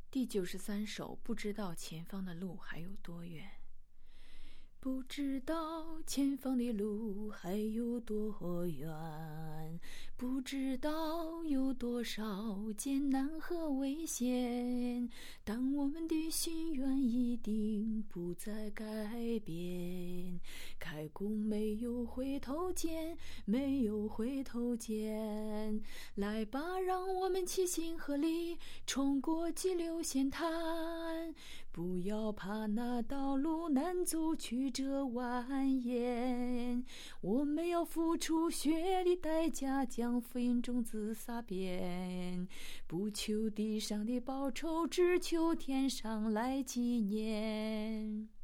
第93首，不知道前方的路还有多远。不知道前方的路还有多远，不知道有多少艰难和危险，但我们的心愿一定不再改变。开弓没有回头箭，没有回头箭，来吧，让我们齐心合力冲过激流险滩，不要怕那道路难走曲折蜿蜒，我们要付出血的代价，将福音种子撒遍，不求地上的报酬，只求天上来纪念。